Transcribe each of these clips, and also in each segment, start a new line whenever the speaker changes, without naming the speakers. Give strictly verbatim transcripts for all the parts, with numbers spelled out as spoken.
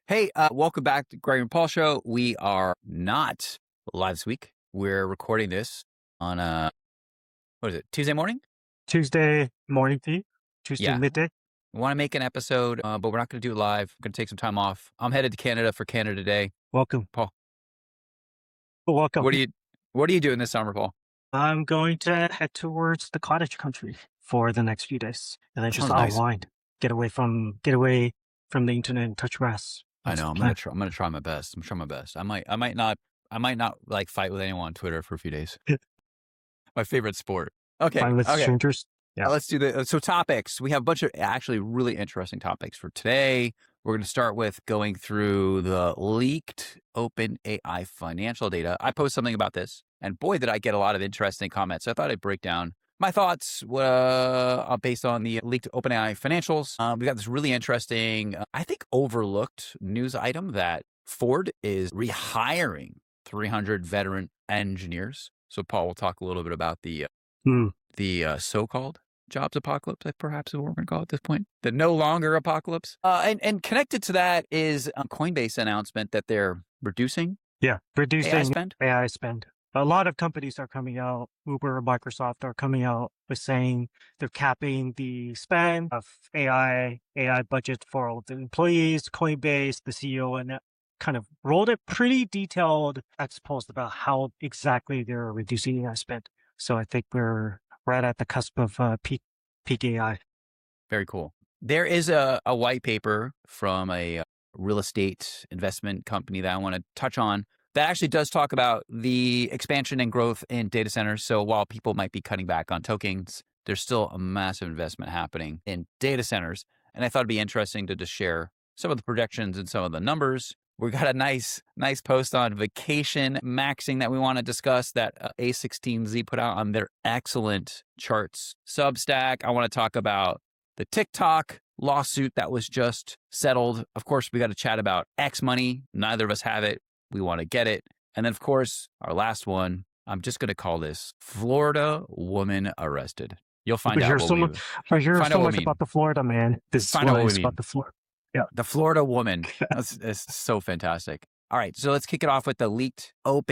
Hey, uh, welcome back to Greg and Paul Show. We are not live this week. We're recording this on a, what is it, Tuesday morning?
Tuesday morning for you? Tuesday
Yeah.
midday?
We want to make an episode, uh, but we're not going to do it live. We're going to take some time off. I'm headed to Canada for Canada Day.
Welcome.
Paul,
Welcome.
what are you What are you doing this summer, Paul?
I'm going to head towards the cottage country for the next few days, and then just
Oh, nice.
unwind, get away from get away from the internet and touch grass.
I
That's
know.
the
I'm
plan.
gonna try. I'm gonna try my best. I'm trying my best. I might. I might not. I might not like fight with anyone on Twitter for a few days. My favorite sport. Okay.
Fine with
okay.
strangers. Yeah.
Uh, Let's do the so topics. We have a bunch of actually really interesting topics for today. We're going to start with going through the leaked OpenAI financial data. I posted something about this, and boy, did I get a lot of interesting comments. So I thought I'd break down my thoughts uh, based on the leaked OpenAI financials. Um, we got this really interesting, uh, I think, overlooked news item that Ford is rehiring three hundred veteran engineers. So Paul will talk a little bit about the uh,
Hmm.
the uh, so-called jobs apocalypse, perhaps is what we're going to call it at this point, the no longer apocalypse. Uh, and, and connected to that is a Coinbase announcement that they're reducing
Yeah. Reducing
A I spend.
A I spend. A lot of companies are coming out, Uber, Microsoft are coming out with saying they're capping the spend of A I, A I budget for all of the employees, Coinbase, the C E O, and that kind of rolled a pretty detailed exposed about how exactly they're reducing A I spend. So I think we're right at the cusp of uh, peak, peak A I.
Very cool. There is a, a white paper from a uh, real estate investment company that I want to touch on that actually does talk about the expansion and growth in data centers. So while people might be cutting back on tokens, there's still a massive investment happening in data centers. And I thought it'd be interesting to just share some of the projections and some of the numbers. We got a nice, nice post on vacation maxing that we want to discuss that uh, A sixteen Z put out on their excellent charts Substack. I want to talk about the TikTok lawsuit that was just settled. Of course, we got to chat about X money. Neither of us have it. We want to get it. And then, of course, our last one, I'm just going to call this Florida woman arrested. You'll find
I
out
hear
what
so,
we
mu- I hear
find
so
out what
much
we mean.
about the Florida man. This
Find
is
out
what
what we
it's
mean.
about the Florida. Yeah.
The Florida woman. That's, that's so fantastic. All right, so let's kick it off with the leaked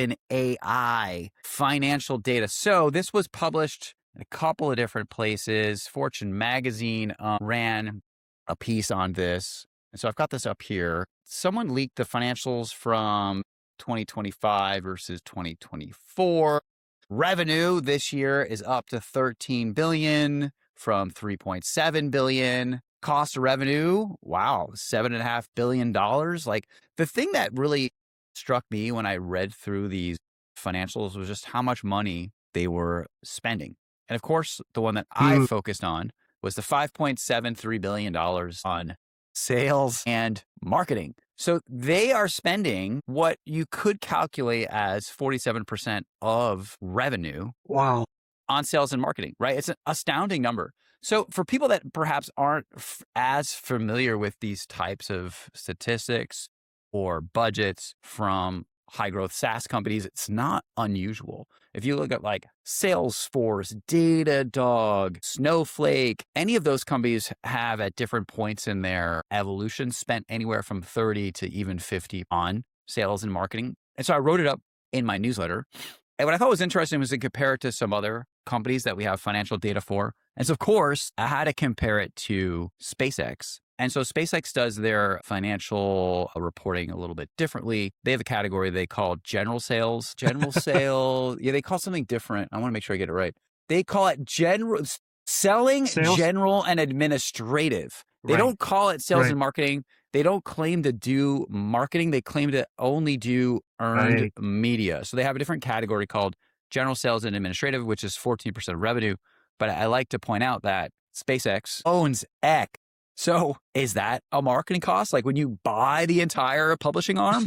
OpenAI financial data. So this was published in a couple of different places. Fortune magazine um, ran a piece on this. And so I've got this up here. Someone leaked the financials from twenty twenty-five versus twenty twenty-four. Revenue this year is up to thirteen billion dollars from three point seven billion dollars. Cost of revenue, wow, seven and a half billion dollars. Like the thing that really struck me when I read through these financials was just how much money they were spending. And of course, the one that I
Mm.
focused on was the five point seven three billion dollars on sales and marketing. So they are spending what you could calculate as forty-seven percent of revenue
Wow.
on sales and marketing, right? It's an astounding number. So for people that perhaps aren't f- as familiar with these types of statistics or budgets from high growth SaaS companies, it's not unusual. If you look at like Salesforce, Datadog, Snowflake, any of those companies have at different points in their evolution spent anywhere from thirty to even fifty on sales and marketing. And so I wrote it up in my newsletter. And what I thought was interesting was to compare it to some other companies that we have financial data for. And so, of course, I had to compare it to SpaceX. And so SpaceX does their financial reporting a little bit differently. They have a category they call general sales. General sales, yeah, they call something different. I want to make sure I get it right. They call it general selling,
Sales?
general, and administrative. They
Right.
don't call it sales
Right.
and marketing. They don't claim to do marketing. They claim to only do earned
Right.
media. So they have a different category called general sales and administrative, which is fourteen percent of revenue. But I like to point out that SpaceX owns X. So is that a marketing cost? Like when you buy the entire publishing arm?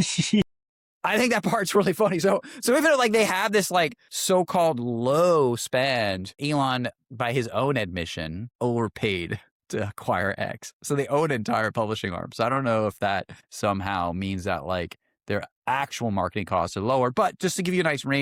I think that part's really funny. So, so even like they have this like so-called low spend, Elon, by his own admission, overpaid to acquire X. So they own an entire publishing arm. So I don't know if that somehow means that like their actual marketing costs are lower. But just to give you a nice range,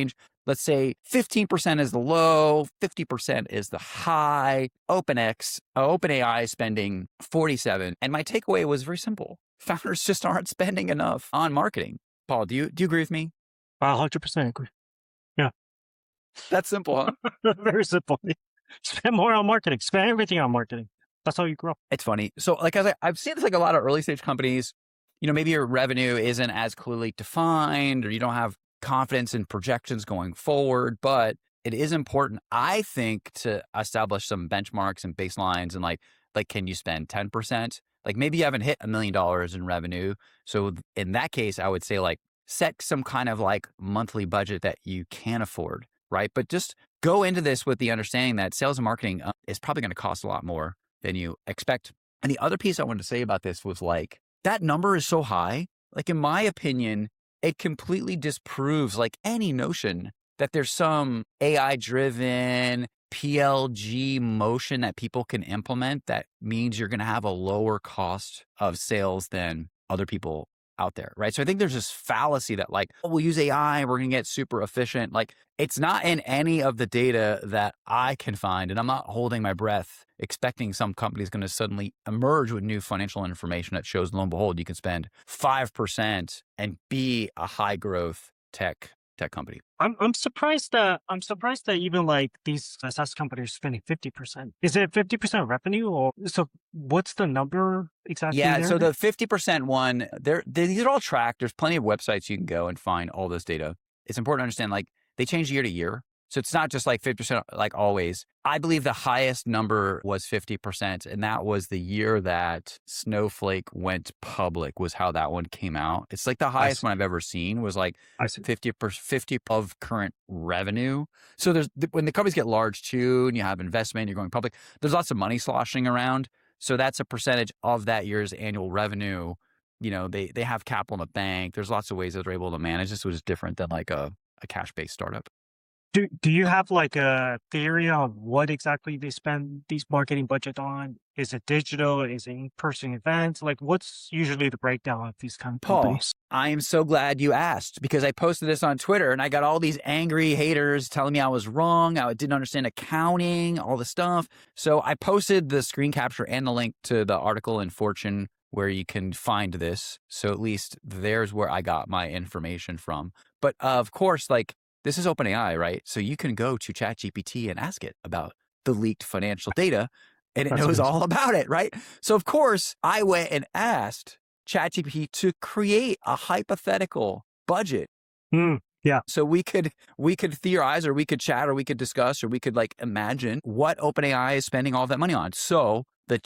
let's say fifteen percent is the low, fifty percent is the high. OpenX, uh, OpenAI is spending forty-seven. And my takeaway was very simple. Founders just aren't spending enough on marketing. Paul, do you do you agree with me?
I one hundred percent agree. Yeah.
That's simple, huh?
Very simple. Spend more on marketing. Spend everything on marketing. That's how you grow.
It's funny. So like as I, I've seen this like a lot of early stage companies, you know, maybe your revenue isn't as clearly defined or you don't have confidence in projections going forward, but it is important, I think, to establish some benchmarks and baselines and like, like, can you spend ten percent? Like maybe you haven't hit a million dollars in revenue. So in that case, I would say like set some kind of like monthly budget that you can afford, right? But just go into this with the understanding that sales and marketing uh, is probably going to cost a lot more than you expect. And the other piece I wanted to say about this was like, that number is so high. Like in my opinion, it completely disproves like any notion that there's some A I driven P L G motion that people can implement that means you're going to have a lower cost of sales than other people out there, right? So I think there's this fallacy that like, oh, we'll use A I, we're going to get super efficient. Like it's not in any of the data that I can find. And I'm not holding my breath expecting some company is going to suddenly emerge with new financial information that shows, lo and behold, you can spend five percent and be a high growth tech tech company.
I'm I'm surprised that I'm surprised that even like these SaaS companies are spending fifty percent. Is it fifty percent revenue or so? What's the number exactly?
Yeah,
there?
so the fifty percent one, they're, they, these are all tracked. There's plenty of websites you can go and find all this data. It's important to understand like they change year to year. So it's not just like fifty percent like always. I believe the highest number was fifty percent, and that was the year that Snowflake went public was how that one came out. It's like the highest one I've ever seen was like fifty percent, fifty of current revenue. So there's when the companies get large too and you have investment, you're going public, there's lots of money sloshing around. So that's a percentage of that year's annual revenue. You know, they they have capital in the bank. There's lots of ways that they're able to manage this, which is different than like a, a cash-based startup.
Do do you have like a theory on what exactly they spend these marketing budget on? Is it digital? Is it in-person events? Like what's usually the breakdown of these kind of
Paul,
companies?
I am so glad you asked because I posted this on Twitter and I got all these angry haters telling me I was wrong. I didn't understand accounting, all the stuff. So I posted the screen capture and the link to the article in Fortune where you can find this. So at least there's where I got my information from. But uh, of course, like, this is OpenAI, right? So you can go to ChatGPT and ask it about the leaked financial data and it
That's
knows
amazing.
all about it, right? So of course, I went and asked ChatGPT to create a hypothetical budget.
Mm, yeah.
So we could we could theorize or we could chat or we could discuss or we could like imagine what OpenAI is spending all that money on. So the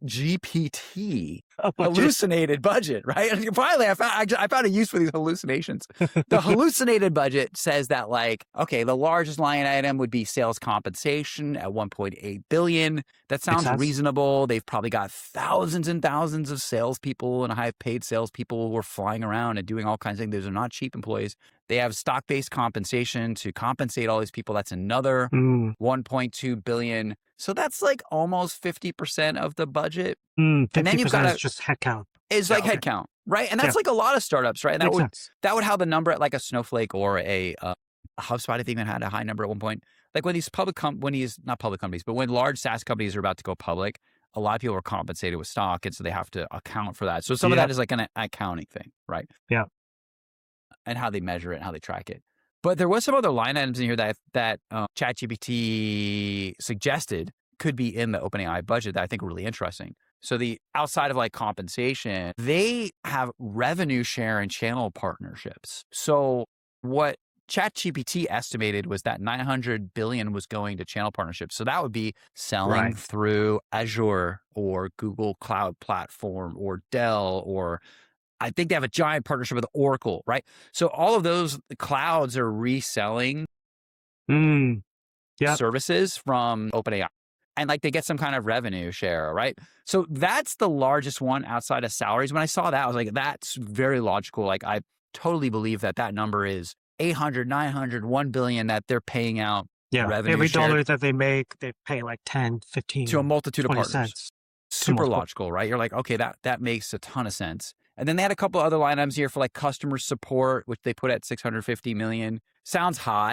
ChatGPT hallucinated budget, right? And finally, I found I found a use for these hallucinations. The hallucinated budget says that, like, okay, the largest line item would be sales compensation at one point eight billion dollars. That sounds reasonable. They've probably got thousands and thousands of salespeople and high-paid salespeople who are flying around and doing all kinds of things. Those are not cheap employees. They have stock-based compensation to compensate all these people. That's another mm. one point two billion dollars. So that's like almost fifty percent of the budget.
Mm, and then you've got is just headcount.
It's yeah, like okay. headcount, right? And that's yeah. like a lot of startups, right? And that
Makes
would
sense.
that would have a number at like a Snowflake or a, uh, a HubSpot. I think even had a high number at one point. Like when these public com- when these not public companies, but when large SaaS companies are about to go public, a lot of people are compensated with stock, and so they have to account for that. So some yeah. of that is like an accounting thing, right?
Yeah.
And how they measure it and how they track it. But there was some other line items in here that that uh, ChatGPT suggested could be in the OpenAI budget that I think are really interesting. So the outside of like compensation, they have revenue share and channel partnerships. So what ChatGPT estimated was that nine hundred billion dollars was going to channel partnerships. So that would be selling right. through Azure or Google Cloud Platform or Dell, or I think they have a giant partnership with Oracle, right? So all of those clouds are reselling
mm. yep.
services from OpenAI. And like they get some kind of revenue share, right? So that's the largest one outside of salaries. When I saw that, I was like, that's very logical. Like I totally believe that that number is eight hundred, nine hundred, one billion that they're paying out
yeah,
revenue
every
share.
dollar that they make, they pay like ten, fifteen
to a multitude of partners.
Cents.
Super logical, right? You're like, okay, that, that makes a ton of sense. And then they had a couple other line items here for like customer support, which they put at six hundred fifty million. Sounds high,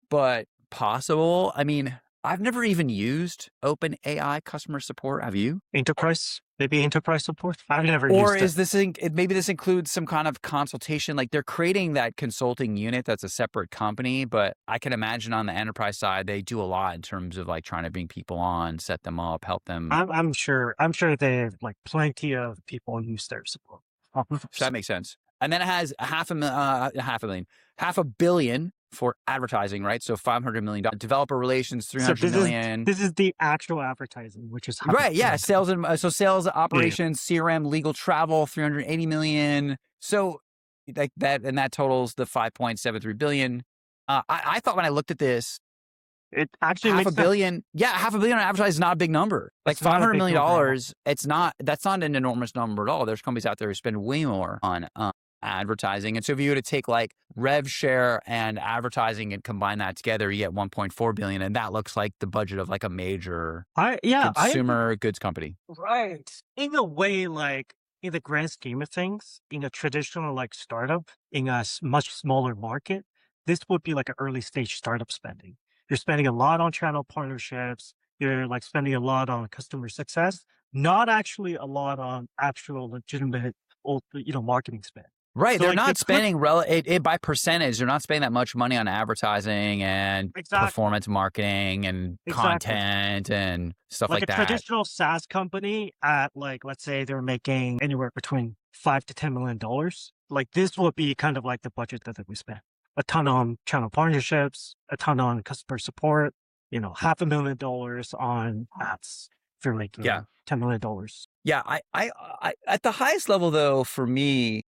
but possible. I mean, I've never even used OpenAI customer support. Have you?
Enterprise, maybe enterprise support. I've never
Or
used
is
it.
this in, it- maybe this includes some kind of consultation? Like they're creating that consulting unit that's a separate company, but I can imagine on the enterprise side they do a lot in terms of like trying to bring people on, set them up, help them.
I'm, I'm sure. I'm sure they have like plenty of people use their support.
So that makes sense. And then it has a half a mil, uh, half a million, half a billion for advertising, right? So five hundred million dollars. Developer relations, three
So
hundred
this
million.
is this is the actual advertising, which is half a
Right. Yeah.
billion.
Sales and uh, so sales,
Yeah.
operations, C R M, legal, travel, three hundred eighty million. So like that, and that totals the five point seven three billion. Uh, I, I thought when I looked at this,
It actually
half
makes
a
sense.
billion, yeah, half a billion on advertising is not a big number. Like
It's not a
five hundred
big
million
number at all.
dollars, it's not. That's not an enormous number at all. There's companies out there who spend way more on uh, advertising, and so if you were to take like rev share and advertising and combine that together, you get one point four billion, and that looks like the budget of like a major
I yeah, I
consumer goods company.
right. In a way, like in the grand scheme of things, in a traditional like startup in a s- much smaller market, this would be like an early stage startup spending. You're spending a lot on channel partnerships. You're like spending a lot on customer success, not actually a lot on actual legitimate, ul- you know, marketing spend.
Right.
So
They're
like they
not
could
spending rel- it, it by percentage. They're not spending that much money on advertising and
exactly
performance marketing and
exactly
content and stuff
like
like
a
that.
traditional SaaS company at like let's say they're making anywhere between five to ten million dollars. Like this would be kind of like the budget that we spend. A ton on channel partnerships, a ton on customer support, you know, half a million dollars on ads if you're making
Yeah.
ten million dollars.
Yeah. I, I, I, at the highest level though, for me,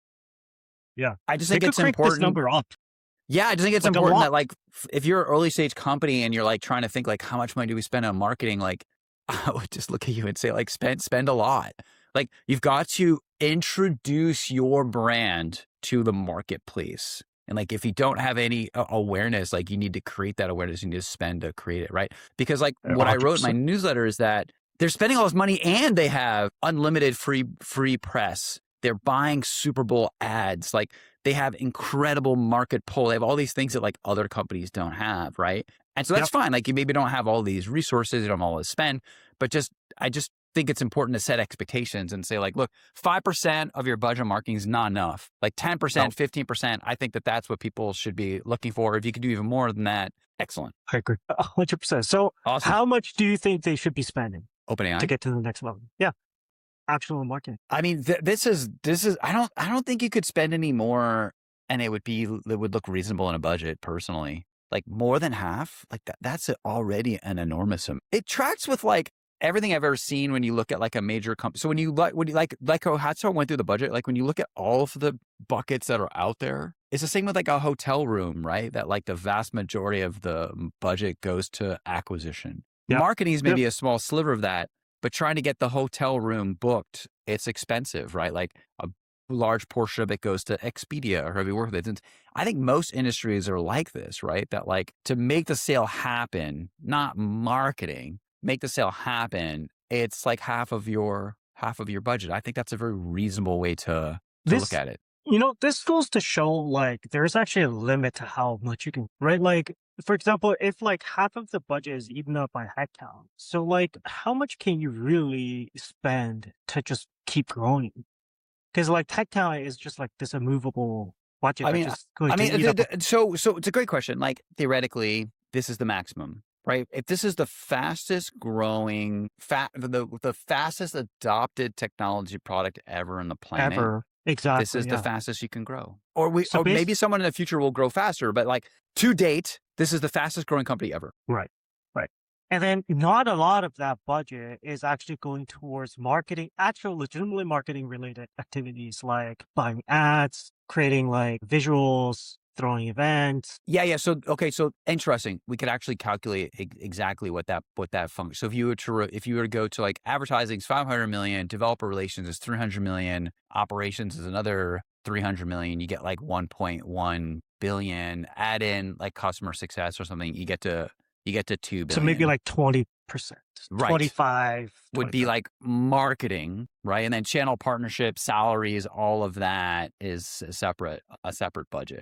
Yeah.
I just
They
think
could
it's
crank this
important.
number up
Yeah, I just think it's
like a
important
lot.
that like f- if you're an early stage company and you're like trying to think like how much money do we spend on marketing, like I would just look at you and say like spend spend a lot. Like you've got to introduce your brand to the marketplace. And like if you don't have any uh, awareness, like you need to create that awareness, you need to spend to create it, right? Because like
Uh,
what I wrote in my
one hundred percent.
newsletter is that they're spending all this money and they have unlimited free free press. They're buying Super Bowl ads. Like they have incredible market pull. They have all these things that like other companies don't have, right? And so that's
Yep.
fine. Like you maybe don't have all these resources, you don't have all this spend, but just I just think it's important to set expectations and say like, look, five percent of your budget marketing is not enough. Like ten
No,
percent, fifteen percent. I think that that's what people should be looking for. If you could do even more than that, excellent.
I agree. A hundred percent. So
Awesome.
how much do you think they should be spending to
OpenAI.
get to the next level? Yeah. Actual marketing.
I mean, th- this is this is. I don't. I don't think you could spend any more, and it would be. It would look reasonable in a budget. Personally, like more than half, like that. That's already an enormous amount. It tracks with like everything I've ever seen when you look at like a major company. So when you like, when you like, like how Hatso went through the budget, like when you look at all of the buckets that are out there, it's the same with like a hotel room, right? That like the vast majority of the budget goes to acquisition.
Yep.
Marketing is
Yep.
maybe a small sliver of that. But trying to get the hotel room booked, it's expensive, right? Like a large portion of it goes to Expedia or whoever you work with. And I think most industries are like this, right? That like to make the sale happen, not marketing, make the sale happen, it's like half of your half of your budget. I think that's a very reasonable way to to look
This,
at it.
you know, this goes to show like there's actually a limit to how much you can, right? Like, for example, if like half of the budget is eaten up by headcount, so like how much can you really spend to just keep growing? Because like headcount is just like this immovable budget
I
that's
mean,
just going
I
to
mean,
eat
the-
up.
the- so so it's a great question. Like theoretically, this is the maximum, right? If this is the fastest growing, fa- the the fastest adopted technology product ever on the planet,
Ever.
this
Exactly.
is the
Yeah.
fastest you can grow. Or we,
So
or
bas-
maybe someone in the future will grow faster, but like to date, this is the fastest growing company ever.
Right. Right. And then not a lot of that budget is actually going towards marketing, actual legitimately marketing related activities like buying ads, creating like visuals, throwing events.
Yeah, yeah. So okay, so interesting. We could actually calculate e- exactly what that what that function. So if you were to re- if you were to go to like advertising is five hundred million, developer relations is three hundred million, operations is another three hundred million. You get like one point one billion. Add in like customer success or something, you get to you get to two billion.
So maybe like twenty percent,
Right.
twenty-five
would be
twenty-five.
like marketing, right? And then channel partnerships, salaries, all of that is a separate a separate budget.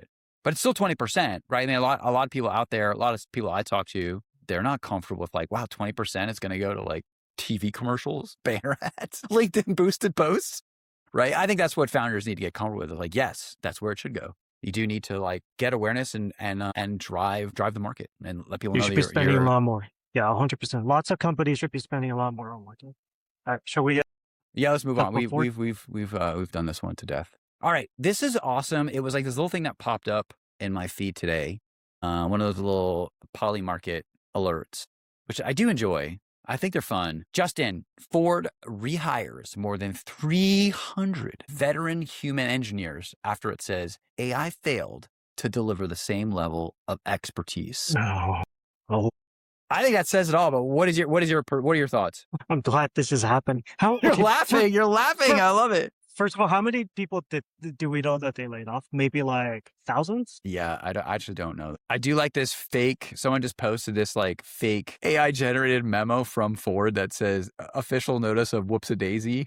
but it's still twenty percent, right? I mean, a lot, a lot of people out there, a lot of people I talk to, they're not comfortable with like, wow, twenty percent is going to go to like T V commercials, banner ads, LinkedIn boosted posts, right? I think that's what founders need to get comfortable with. Like, yes, that's where it should go. You do need to like get awareness and and uh, and drive drive the market and let people
You
know
should
that
be
you're,
spending
you're
a lot more. Yeah, one hundred percent. Lots of companies should be spending a lot more on marketing. All right, shall we? Uh,
yeah. Let's move
talk
on. We've
before?
we've we've we've uh, we've done this one to death. All right, this is awesome. It was like this little thing that popped up in my feed today. Uh, one of those little Polymarket alerts, which I do enjoy. I think they're fun. Just in, Ford rehires more than three hundred veteran human engineers after it says A I failed to deliver the same level of expertise.
No. Oh,
I think that says it all. But what is your what is your what are your thoughts?
I'm glad this is happening. How
You're
okay,
laughing.
fir-
You're laughing.
fir-
I love it.
First of all, how many people did do we know that they laid off? Maybe like thousands.
Yeah, I, don't- I actually don't know. I do like this fake. Someone just posted this like fake A I generated memo from Ford that says official notice of whoops a daisy.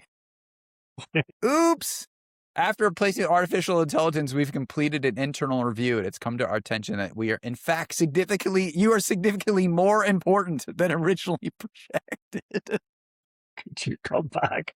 Oops. After replacing artificial intelligence, we've completed an internal review and it's come to our attention that we are in fact significantly, you are significantly more important than originally projected.
Could you come back?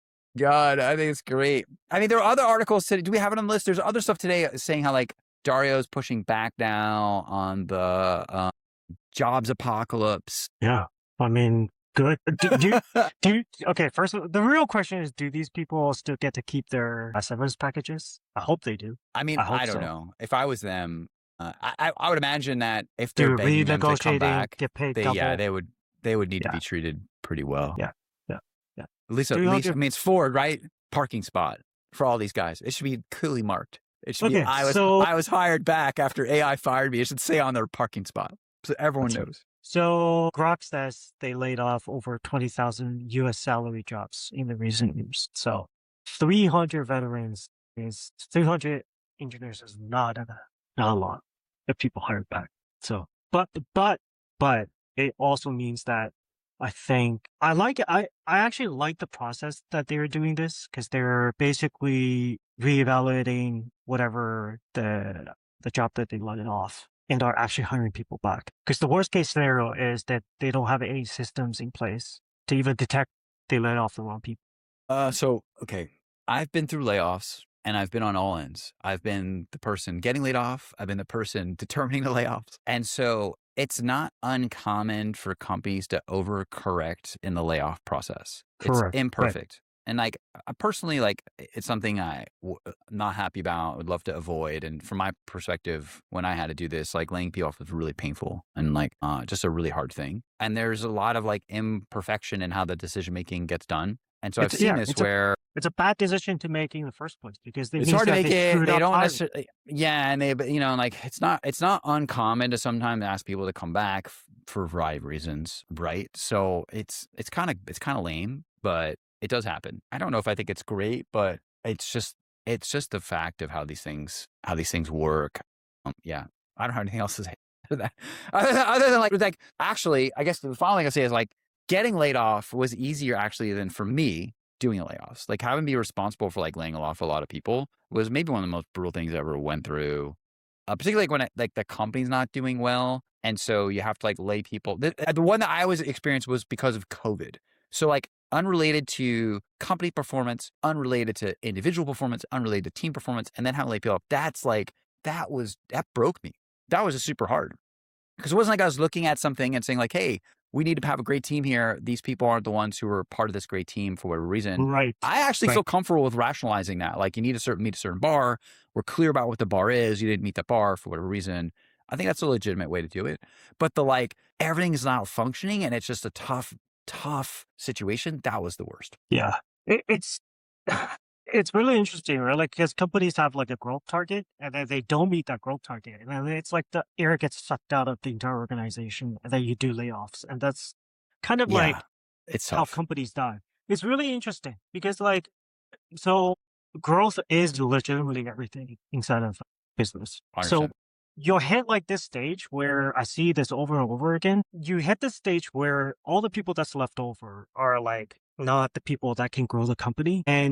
God, I think it's great. I mean, there are other articles today. Do we have it on the list? There's other stuff today saying how like Dario's pushing back now on the um, jobs apocalypse.
Yeah, I mean, good. Do, do, do you- okay, first, of all, the real question is, do these people still get to keep their uh, severance packages? I hope they do.
I mean,
I hope
I, don't
so.
know. If I was them, uh, I, I I would imagine that if
Do
they're begging them to come
renegotiating,
back,
get paid
they,
double.
yeah, they would they would need
Yeah.
to be treated pretty well.
Yeah, yeah, yeah.
At least, at
three
least, I
hundred
mean, it's Ford, right? Parking spot for all these guys. It should be clearly marked. It should be,
Okay,
I was
so-
I was hired back after A I fired me. It should say on their parking spot so everyone
That's right.
knows.
So Grok says they laid off over twenty thousand U S salary jobs in the recent years. So three hundred veterans is three hundred engineers is not a, not a lot of people hired back. So, but, but, but it also means that I think I like it. I, I actually like the process that they're doing this because they're basically reevaluating whatever the, the job that they let off and are actually hiring people back. Because the worst case scenario is that they don't have any systems in place to even detect they let off the wrong people.
Uh, so okay, I've been through layoffs and I've been on all ends. I've been the person getting laid off. I've been the person determining the layoffs, and so it's not uncommon for companies to overcorrect in the layoff process.
Correct,
It's
right.
imperfect. And like I personally, like it's something I w- not happy about. Would love to avoid. And from my perspective, when I had to do this, like laying people off was really painful and like uh, just a really hard thing. And there's a lot of like imperfection in how the decision making gets done. And so I've
It's-
seen
yeah,
this
it's a-
where
It's a bad decision to make in the first place because it
it's
means
hard to
that
make
they
it.
screwed
They
up
don't
hiring.
necessarily, yeah, and they, but, you know, like it's not, it's not uncommon to sometimes ask people to come back f- for a variety of reasons, right? So it's, it's kind of, it's kind of lame, but it does happen. I don't know if I think it's great, but it's just, it's just the fact of how these things, how these things work. Um, yeah, I don't have anything else to say to that, other than, other than like, like actually, I guess the final thing I say is like getting laid off was easier actually than for me doing the layoffs. Like having to be responsible for like laying off a lot of people was maybe one of the most brutal things I ever went through. Uh, particularly like when it, like the company's not doing well, and so you have to like lay people. The, the one that I always experienced was because of COVID. So like unrelated to company performance, unrelated to individual performance, unrelated to team performance, and then how to lay people up. That's like that was that broke me. That was just super hard because it wasn't like I was looking at something and saying like, hey, we need to have a great team here. These people aren't the ones who are part of this great team for whatever reason.
Right.
I actually
Right.
feel comfortable with rationalizing that. Like you need to certain, meet a certain bar. We're clear about what the bar is. You didn't meet that bar for whatever reason. I think that's a legitimate way to do it. But the like everything is not functioning and it's just a tough, tough situation. That was the worst.
Yeah. It, it's it's really interesting, right? Like because companies have like a growth target and then they don't meet that growth target. And then it's like the air gets sucked out of the entire organization and then you do layoffs. And that's kind of like
Yeah, it's
how
tough.
companies die. It's really interesting because like so growth is legitimately everything inside of business.
one hundred
So
percent.
you'll hit like this stage where I see this over and over again. You hit the stage where all the people that's left over are like not the people that can grow the company. And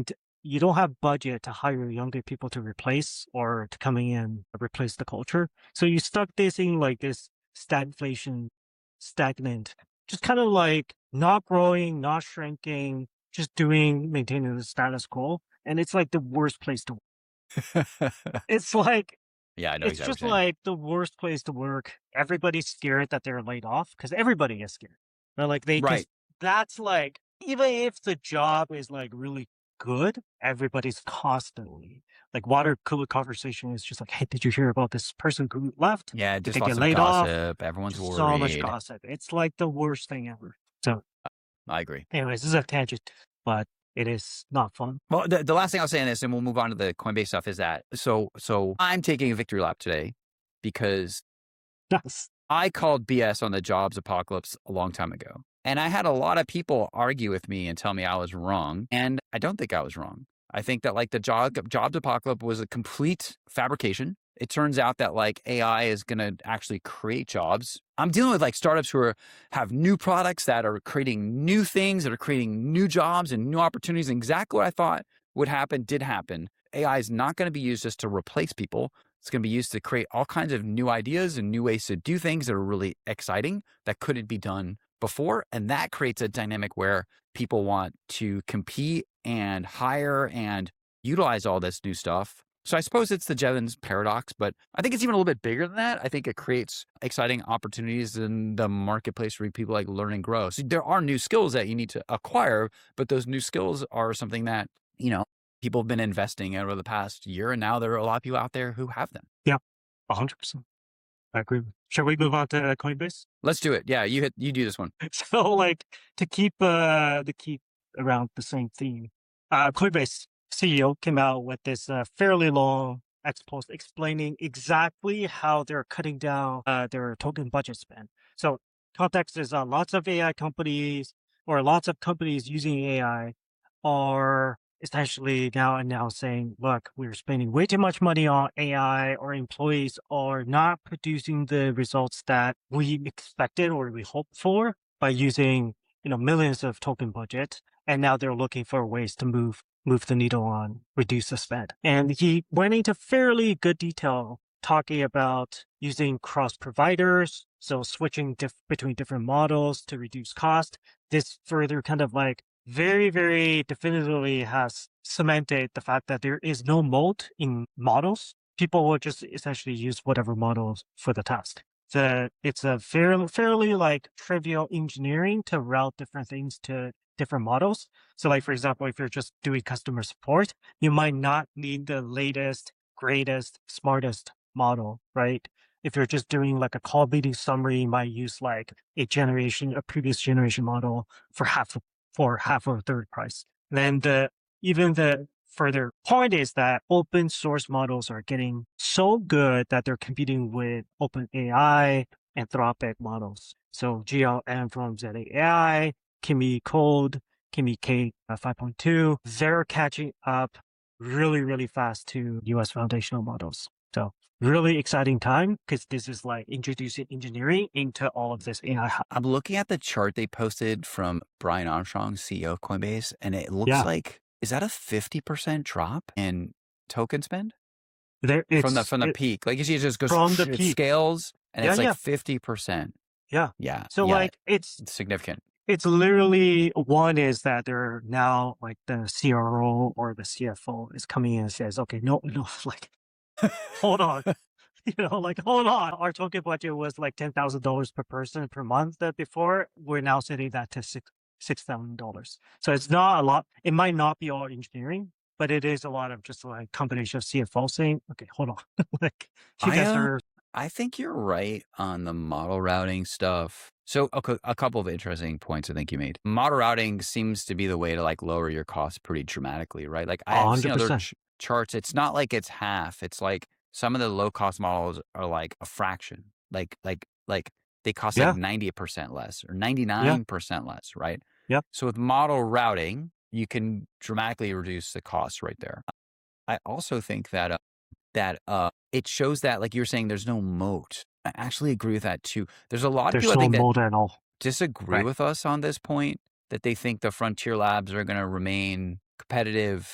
you don't have budget to hire younger people to replace or to coming in replace the culture. So you stuck this in like this stagflation, stagnant, just kind of like not growing, not shrinking, just doing maintaining the status quo. And it's like the worst place to work. It's like
Yeah, I know
it's
exactly what
just
you're saying.
like the worst place to work. Everybody's scared that they're laid off because everybody is scared. They're like they because
Right.
that's like even if the job is like really good, everybody's constantly like water cooler conversation is just like, hey, did you hear about this person who left?
Yeah,
Did
just
they get
lots of
laid off?
gossip. Everyone's
Just so much
worried.
gossip. It's like the worst thing ever. So,
I agree.
anyways, this is a tangent, but it is not fun.
Well, the, the last thing I'll say on this, and we'll move on to the Coinbase stuff, is that so so I'm taking a victory lap today because
Yes.
I called B S on the jobs apocalypse a long time ago. And I had a lot of people argue with me and tell me I was wrong. And I don't think I was wrong. I think that like the job jobs apocalypse was a complete fabrication. It turns out that like A I is going to actually create jobs. I'm dealing with like startups who are, have new products that are creating new things, that are creating new jobs and new opportunities. And exactly what I thought would happen did happen. A I is not going to be used just to replace people. It's going to be used to create all kinds of new ideas and new ways to do things that are really exciting that couldn't be done before. And that creates a dynamic where people want to compete and hire and utilize all this new stuff. So I suppose it's the Jevons paradox, but I think it's even a little bit bigger than that. I think it creates exciting opportunities in the marketplace where people like learn and grow. So there are new skills that you need to acquire, but those new skills are something that, you know, people have been investing in over the past year, and now there are a lot of people out there who have them.
Yeah, one hundred percent. I agree. Shall we move on to Coinbase?
Let's do it. Yeah, you hit, you do this one.
So, like to keep uh to keep around the same theme, uh, Coinbase C E O came out with this uh, fairly long ex post explaining exactly how they're cutting down uh, their token budget spend. So, context is uh, lots of A I companies or lots of companies using A I are essentially now announcing, look, we're spending way too much money on A I. Our employees are not producing the results that we expected or we hoped for by using, you know, millions of token budget. And now they're looking for ways to move move the needle on reduce the spend. And he went into fairly good detail talking about using cross providers, so switching diff- between different models to reduce cost. This further kind of like very, very definitively has cemented the fact that there is no moat in models. People will just essentially use whatever models for the task. So it's a fairly, fairly like trivial engineering to route different things to different models. So like, for example, if you're just doing customer support, you might not need the latest, greatest, smartest model, right? If you're just doing like a call meeting summary, you might use like a generation, a previous generation model for half for half or a third price. Then the even the further point is that open source models are getting so good that they're competing with OpenAI, Anthropic models. So G L M from Z A I, Kimi Code, Kimi K five point two, they're catching up really, really fast to U S foundational models. So really exciting time because this is like introducing engineering into all of this A I.
I'm looking at the chart they posted from Brian Armstrong, C E O of Coinbase, and it looks
Yeah.
like, is that a fifty percent drop in token spend?
There,
from the
it's
from the
it,
peak? Like you see, it just goes,
from the
it
peak.
scales, and
Yeah,
it's like
yeah.
fifty percent.
Yeah.
Yeah.
So
yeah,
like it's
it's significant.
it's literally one is that they're now like the C R O or the C F O is coming in and says, okay, no, no, like hold on. You know, like, hold on. Our token budget was like ten thousand dollars per person per month that before. We're now setting that to six six thousand dollars. So it's not a lot. It might not be all engineering, but it is a lot of just like combination of C F O saying, okay, hold on. Like, you
I,
guys
uh,
are,
I think you're right on the model routing stuff. So a, cou- a couple of interesting points I think you made. Model routing seems to be the way to like lower your costs pretty dramatically, right? Like I've seen other ch- charts. It's not like it's half. It's like some of the low cost models are like a fraction. Like like like they cost
Yeah.
like ninety percent less or ninety-nine percent less, right?
Yep.
So with model routing, you can dramatically reduce the cost right there. I also think that uh, that uh, it shows that, like you were saying, there's no moat. I actually agree with that too. There's a lot of
there's
people I
no
think that
mold at all.
disagree
Right.
with us on this point, that they think the frontier labs are going to remain competitive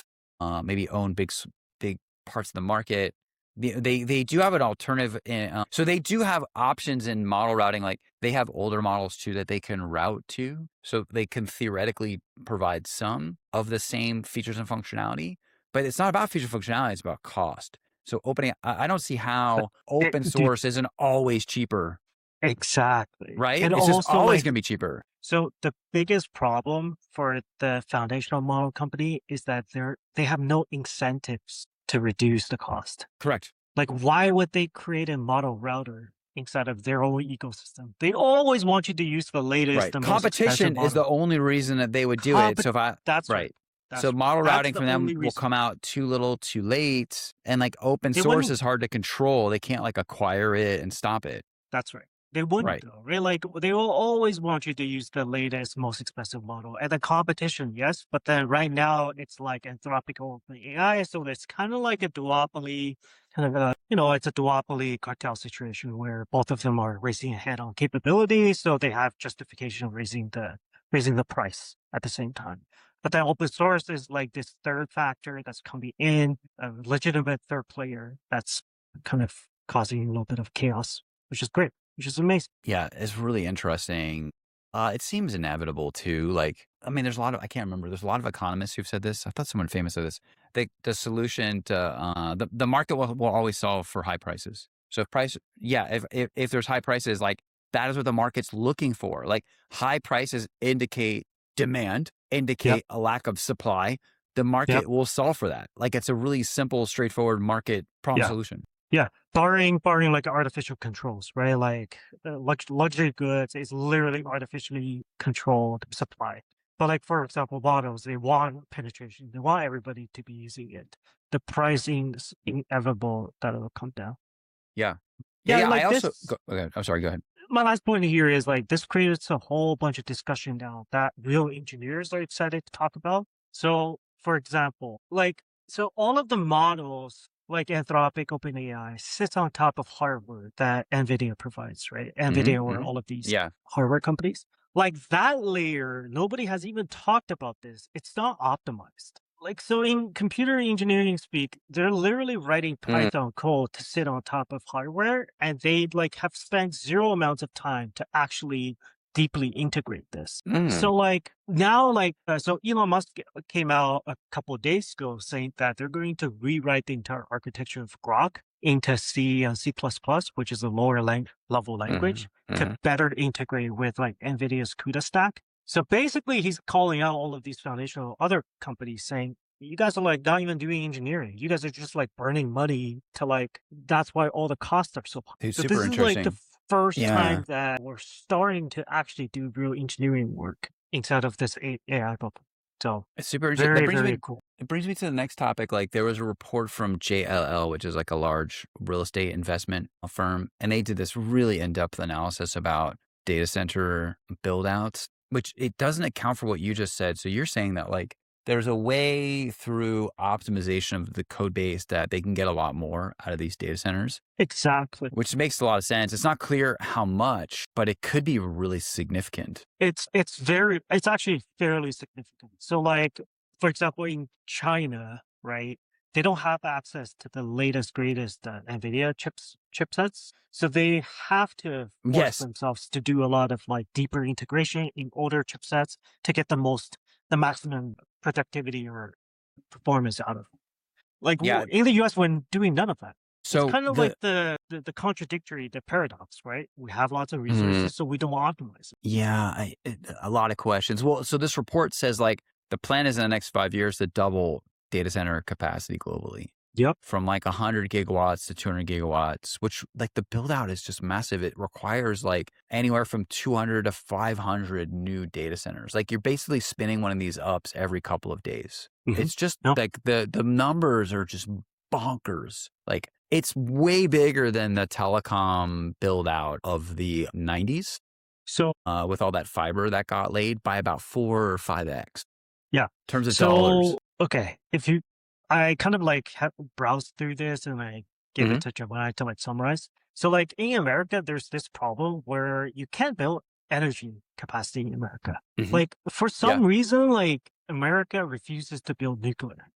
uh, maybe own big s- big parts of the market. They they, they do have an alternative. In, uh, so they do have options in model routing. Like they have older models too that they can route to. So they can theoretically provide some of the same features and functionality. But it's not about feature functionality. It's about cost. So opening, I, I don't see
But
how
it,
open
dude,
source isn't always cheaper,
exactly.
right?
And
It's just
also
always
like,
going to be cheaper.
so the biggest problem for the foundational model company is that they're, they have no incentives to reduce the cost.
Correct.
Like, why would they create a model router inside of their own ecosystem? They always want you to use the latest,
Right.
the most expensive
Competition is the
model.
only reason that they would do it.
Comp-
So if I,
that's right.
right.
That's
So
right.
model
That's
routing
the
from them
only
will
reason.
come out too little, too late. And like open
They
source
wouldn't.
is hard to control. They can't like acquire it and stop it.
That's right. They wouldn't
Right.
though, right? Like they will always want you to use the latest, most expensive model. And the competition, yes, but then right now it's like Anthropic A I, so it's kind of like a duopoly, kind of a, you know, it's a duopoly cartel situation where both of them are racing ahead on capability, so they have justification of raising the raising the price at the same time. But then open source is like this third factor that's coming in, a legitimate third player that's kind of causing a little bit of chaos, which is great, which is amazing.
Yeah. It's really interesting. Uh, it seems inevitable too. Like, I mean, there's a lot of, I can't remember, there's a lot of economists who've said this. I thought someone famous said this. They, the solution to, uh, the, the market will, will always solve for high prices. So if price, yeah, if, if, if there's high prices, like that is what the market's looking for. Like high prices indicate demand, indicate
Yep.
a lack of supply. The market
Yep.
will solve for that. Like it's a really simple, straightforward market problem
Yeah.
solution.
Yeah, barring barring like artificial controls, right? Like uh, lux- luxury goods is literally artificially controlled supply. But like for example, models, they want penetration. They want everybody to be using it. The pricing is inevitable that it'll come down.
Yeah. Yeah.
Yeah,
yeah. I
like
also,
this.
go, okay, I'm sorry, go ahead.
My last point here is like this creates a whole bunch of discussion now that real engineers are excited to talk about. So, for example, like so all of the models like Anthropic, OpenAI sits on top of hardware that NVIDIA provides, right? NVIDIA
Mhm,
or
mhm.
all of these
Yeah.
hardware companies. Like that layer, nobody has even talked about this. It's not optimized. Like so in computer engineering speak, they're literally writing
Mm.
Python code to sit on top of hardware, and they like have spent zero amounts of time to actually deeply integrate this.
Mm.
So like now, like uh, so Elon Musk came out a couple of days ago saying that they're going to rewrite the entire architecture of Grok into C and C plus plus, which is a lower lang- level language,
Mhm,
to
mhm.
better integrate with like NVIDIA's CUDA stack. So basically, he's calling out all of these foundational other companies saying, you guys are like not even doing engineering. You guys are just like burning money to like, that's why all the costs are so high.
Dude,
So
super
this is like the
interesting.
first
Yeah.
time that we're starting to actually do real engineering work inside of this A I bubble. So
It's super interesting. That
very,
brings
very
me,
cool.
it brings me to the next topic. Like there was a report from J L L, which is like a large real estate investment firm, and they did this really in-depth analysis about data center build outs, which it doesn't account for what you just said. So you're saying that like there's a way through optimization of the code base that they can get a lot more out of these data centers,
Exactly.
which makes a lot of sense. It's not clear how much, but it could be really significant.
It's it's very it's actually fairly significant. So like for example in China, right? They don't have access to the latest greatest uh, NVIDIA chips chipsets, so they have to force
Yes.
themselves to do a lot of like deeper integration in older chipsets to get the most the maximum productivity or performance out of them. Like
Yeah.
w- in the U S, when doing none of that.
So
It's kind of
the,
like the, the the contradictory, the paradox, right? We have lots of resources, so we don't optimize it.
Yeah, I, it, a lot of questions. Well, so this report says like the plan is in the next five years to double data center capacity globally
Yep.
from like one hundred gigawatts to two hundred gigawatts, which like the build out is just massive. It requires like anywhere from two hundred to five hundred new data centers. Like you're basically spinning one of these ups every couple of days.
Mhm.
It's just
Yep.
like the, the numbers are just bonkers. Like it's way bigger than the telecom build out of the nineties.
So
Uh, with all that fiber that got laid by about four or five X.
Yeah.
In terms of
so
dollars.
okay, if you, I kind of like have browsed through this and I give
Mhm.
it to Gemini to like summarize. So like in America, there's this problem where you can't build energy capacity in America.
Mhm.
Like for some reason, like America refuses to build nuclear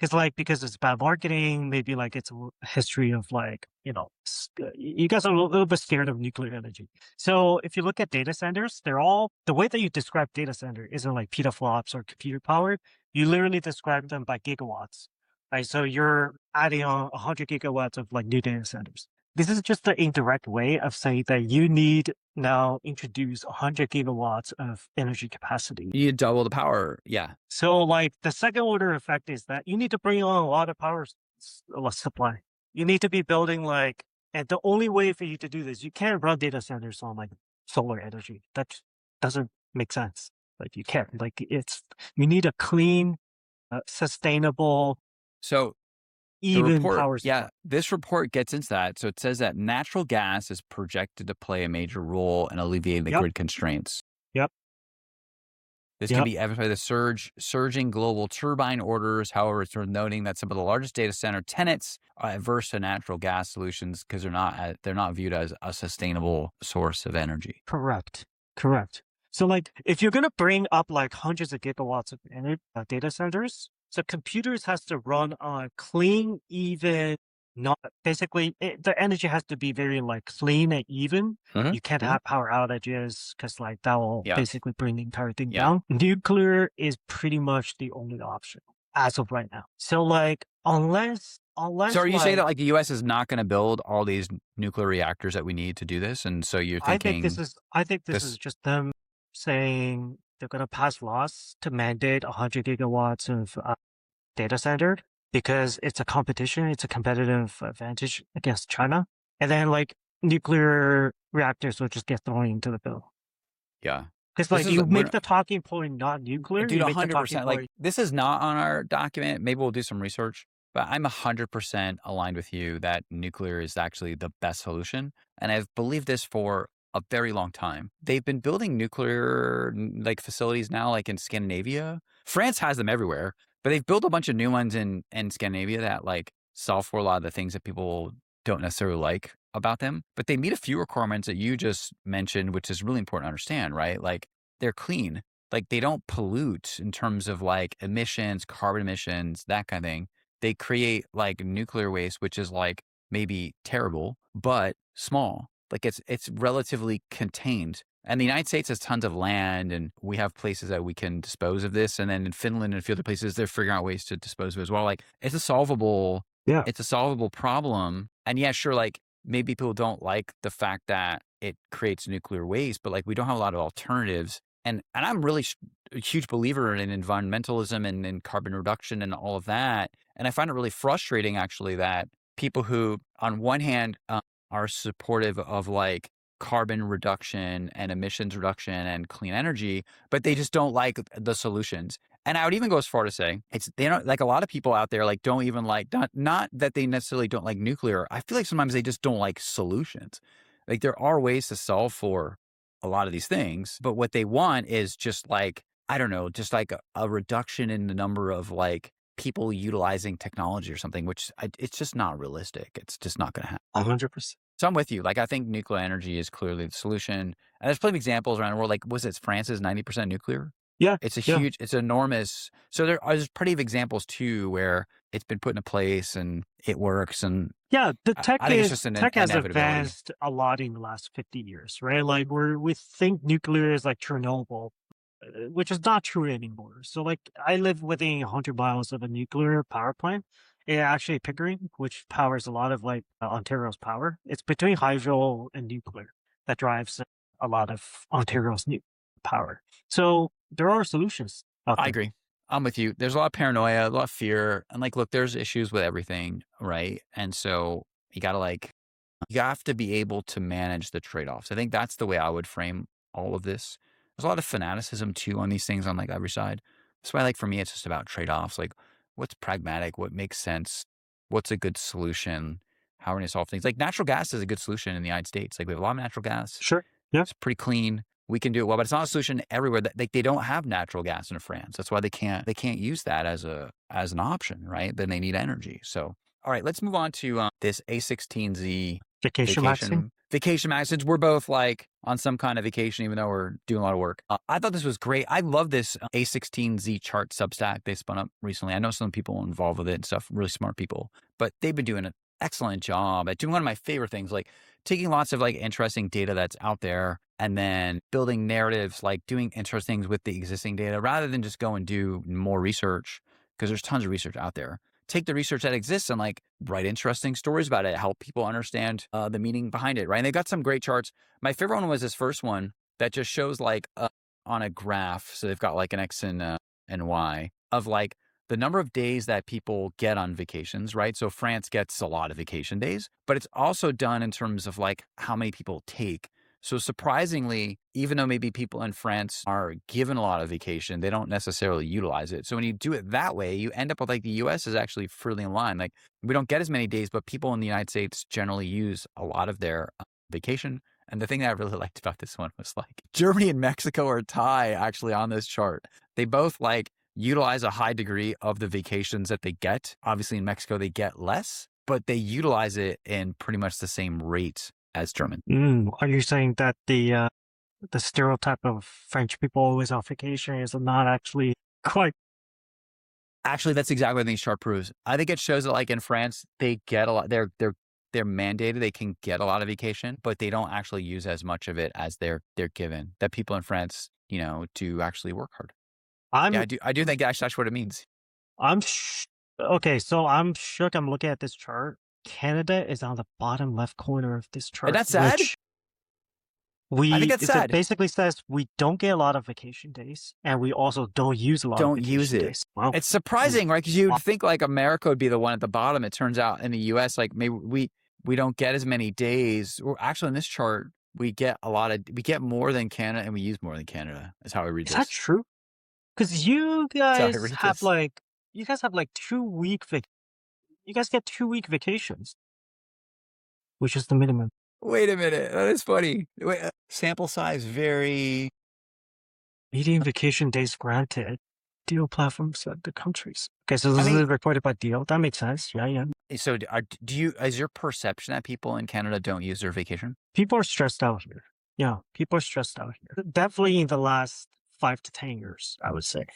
Because like because it's bad marketing, maybe like it's a w- history of like you know s- uh, y- you guys are a little, little bit scared of nuclear energy. So if you look at data centers, they're all the way that you describe data center isn't like petaflops or computer powered. You literally describe them by gigawatts, right? So you're adding on one hundred gigawatts of like new data centers. This is just the indirect way of saying that you need now introduce one hundred gigawatts of energy capacity.
You double the power. Yeah.
So, like, the second order effect is that you need to bring on a lot of power s- s- uh, supply. You need to be building, like, and the only way for you to do this, you can't run data centers on like solar energy. That just doesn't make sense. Like, you can't. Like, it's you need a clean, uh, sustainable,
So the
even
report,
power supply.
yeah, this report gets into that. So it says that natural gas is projected to play a major role in alleviating the
Yep.
grid constraints.
Yep.
This can
Yep.
be evidenced by the surge, surging global turbine orders. However, it's worth noting that some of the largest data center tenants are adverse to natural gas solutions because they're not at- they're not viewed as a sustainable source of energy.
Correct. Correct. So, like, if you're gonna bring up like hundreds of gigawatts of ener- uh, data centers, so computers has to run on clean, even, not basically it, the energy has to be very like clean and even.
Mhm.
You can't
Mhm.
have power outages because like that will
Yeah.
basically bring the entire thing
Yeah.
down. Nuclear is pretty much the only option as of right now. So, like, unless unless
So are you saying that
like
like the U S is not going to build all these nuclear reactors that we need to do this? And so you're
I think this
thinking
is I think this
this,
is just them saying they're gonna pass laws to mandate one hundred gigawatts of uh, data center because it's a competition, it's a competitive advantage against China, and then like nuclear reactors will just get thrown into the bill.
yeah.
Because
This
like
is
you
we're
make the talking point not nuclear,
dude,
you make the talking
one hundred percent. Like
point.
this is not on our document. Maybe we'll do some research, but I'm one hundred percent aligned with you that nuclear is actually the best solution. And I've believed this for a very long time. They've been building nuclear n- like facilities now, like in Scandinavia. France has them everywhere, but they've built a bunch of new ones in, in Scandinavia that like solve for a lot of the things that people don't necessarily like about them. But they meet a few requirements that you just mentioned, which is really important to understand, right? Like they're clean. Like they don't pollute in terms of like emissions, carbon emissions, that kind of thing. They create like nuclear waste, which is like maybe terrible, but small. Like it's it's relatively contained. And the United States has tons of land and we have places that we can dispose of this. And then in Finland and a few other places, they're figuring out ways to dispose of it as well. Like it's a solvable,
Yeah.
it's a solvable problem. And yeah, sure, like maybe people don't like the fact that it creates nuclear waste, but like we don't have a lot of alternatives. And and I'm really sh- a huge believer in environmentalism and, and carbon reduction and all of that. And I find it really frustrating actually that people who, on one hand, uh, are supportive of like carbon reduction and emissions reduction and clean energy, but they just don't like the solutions. And I would even go as far to say it's they don't like a lot of people out there like don't even like not not that they necessarily don't like nuclear. I feel like sometimes they just don't like solutions. Like there are ways to solve for a lot of these things, but what they want is just like I don't know, just like a, a reduction in the number of like people utilizing technology or something, which I, it's just not realistic. It's just not going to happen.
one hundred percent.
So I'm with you. Like I think nuclear energy is clearly the solution. And there's plenty of examples around the world. Like was it France's ninety percent nuclear?
Yeah.
It's a
Yeah.
huge, it's enormous. So there are there's plenty of examples too where it's been put into place and it works. And
Yeah, the
I,
tech
I think it's
is
just an in-
tech has
inevitability.
advanced a lot in the last fifty years, right? Like we're we think nuclear is like Chernobyl, uh, which is not true anymore. So like I live within one hundred miles of a nuclear power plant. Yeah, actually Pickering, which powers a lot of like uh, Ontario's power. It's between hydro and nuclear that drives a lot of Ontario's nu- power. So there are solutions out
I
there.
agree. I'm with you. There's a lot of paranoia, a lot of fear. And like, look, there's issues with everything, right? And so you got to like, you have to be able to manage the trade-offs. I think that's the way I would frame all of this. There's a lot of fanaticism too on these things on like every side. That's why like for me, it's just about trade-offs. Like what's pragmatic, what makes sense, what's a good solution, how are we going to solve things? Like natural gas is a good solution in the United States. Like we have a lot of natural gas.
Sure. Yeah.
It's pretty clean. We can do it well, but it's not a solution everywhere. That like they don't have natural gas in France. That's why they can't they can't use that as a as an option, right? Then they need energy. So all right, let's move on to um, this A sixteen Z
Vacation,
vacation
vaccine.
Vacation Max, since we're both like on some kind of vacation, even though we're doing a lot of work. Uh, I thought this was great. I love this A sixteen Z chart Substack they spun up recently. I know some people involved with it and stuff, really smart people, but they've been doing an excellent job at doing one of my favorite things, like taking lots of like interesting data that's out there and then building narratives, like doing interesting things with the existing data rather than just go and do more research, because there's tons of research out there. Take the research that exists and like write interesting stories about it, help people understand uh, the meaning behind it, right? And they've got some great charts. My favorite one was this first one that just shows like uh, on a graph. So they've got like an X and, uh, and Y of like the number of days that people get on vacations, right? So France gets a lot of vacation days, but it's also done in terms of like how many people take. So surprisingly, even though maybe people in France are given a lot of vacation, they don't necessarily utilize it. So when you do it that way, you end up with like the U S is actually fairly in line. Like we don't get as many days, but people in the United States generally use a lot of their uh, vacation. And the thing that I really liked about this one was like Germany and Mexico are tie actually on this chart. They both like utilize a high degree of the vacations that they get. Obviously in Mexico, they get less, but they utilize it in pretty much the same rate as German.
Mm, are you saying that the uh, the stereotype of French people always on vacation is not actually quite?
Actually, that's exactly what these chart proves. I think it shows that like in France, they get a lot. They're they're they're mandated. They can get a lot of vacation, but they don't actually use as much of it as they're they're given. That people in France, you know, do actually work hard.
I'm
Yeah, I do. I do think that's that's what it means.
I'm sh- okay. So I'm shook. I'm looking at this chart. Canada is on the bottom left corner of this chart.
And that's sad.
which We
I think that's
it
sad.
basically says we don't get a lot of vacation days, and we also don't use a lot of
Don't
vacation
use it.
days. Wow.
It's surprising, right? Because you'd
Wow.
think like America would be the one at the bottom. It turns out in the U S, like maybe we we don't get as many days. Or actually, in this chart, we get a lot of we get more than Canada, and we use more than Canada. Is how I read
Is
this.
that true? Because you
how I
guys
read
have
this.
like you guys have like two week vac- you guys get two week vacations, which is the minimum.
Wait a minute. That is funny. Wait, uh, sample size very.
Median vacation days granted. Deal platforms at the countries. Okay, so this
I mean-
is reported by Deal. That makes sense. Yeah, yeah.
So d- are, do you? Is your perception that people in Canada don't use their vacation?
People are stressed out here. Yeah, people are stressed out here. Definitely in the last five to ten years, I would say.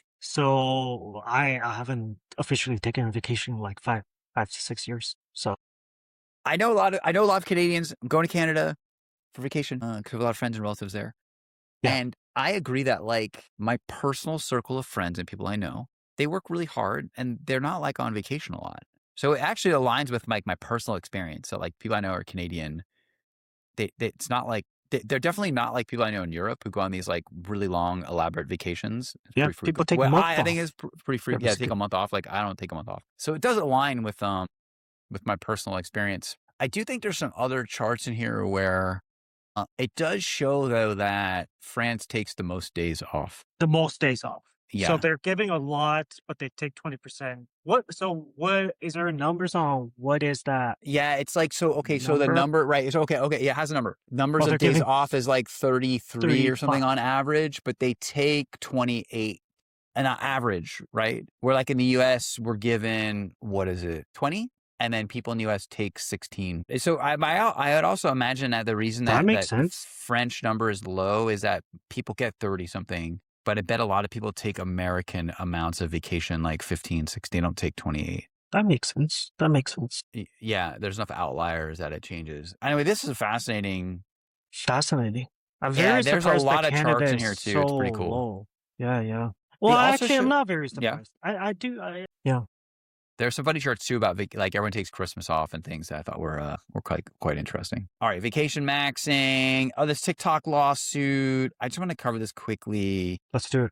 So I, I haven't officially taken a vacation in like five, five to six years. So
I know a lot of. I know a lot of Canadians. I'm going to Canada for vacation because I have a lot of friends and relatives there.
Yeah.
And I agree that like my personal circle of friends and people I know, they work really hard and they're not like on vacation a lot. So it actually aligns with like my personal experience. So like people I know are Canadian. They, they it's not like they, they're definitely not like people I know in Europe who go on these like really long elaborate vacations. It's
Yeah,
pretty
people
frequent.
take a
Well,
month
I, I think
off.
it's pr- pretty frequent.
Yeah,
Yeah,
but
take a
still.
month off. Like I don't take a month off. So it does align with um with my personal experience. I do think there's some other charts in here where uh, it does show though that France takes the most days off.
The most days off.
Yeah.
So they're giving a lot, but they take twenty percent. What? So what is there numbers on what is that?
Yeah, it's like so. Okay, so the
Number?
number, right? It's okay. Okay, yeah, it has a number. Numbers
Oh, they're
of days
giving
off is like thirty-three or something
thirty-five.
on average, but they take twenty-eight, and on average, right? Where like in the U S, we're given what is it, twenty, and then people in the U S take sixteen. So I, I, I would also imagine that the reason that
That makes
that
sense.
French number is low is that people get thirty something. But I bet a lot of people take American amounts of vacation, like fifteen, sixteen, don't take twenty-eight.
That makes sense. That makes sense.
Y- Yeah, there's enough outliers that it changes. Anyway, this is fascinating.
Fascinating. I'm
Yeah,
very
there's a
surprised
lot
that
of
Canada
charts in
is
here, too.
so
It's pretty cool.
low. Yeah, yeah. Well,
also
actually,
show-
I'm not very
Yeah.
surprised. I, I do. I, yeah.
There's some funny charts too about vac- like everyone takes Christmas off and things that I thought were uh, were quite quite interesting. All right, vacation maxing. Oh, this TikTok lawsuit. I just want to cover this quickly.
Let's do it.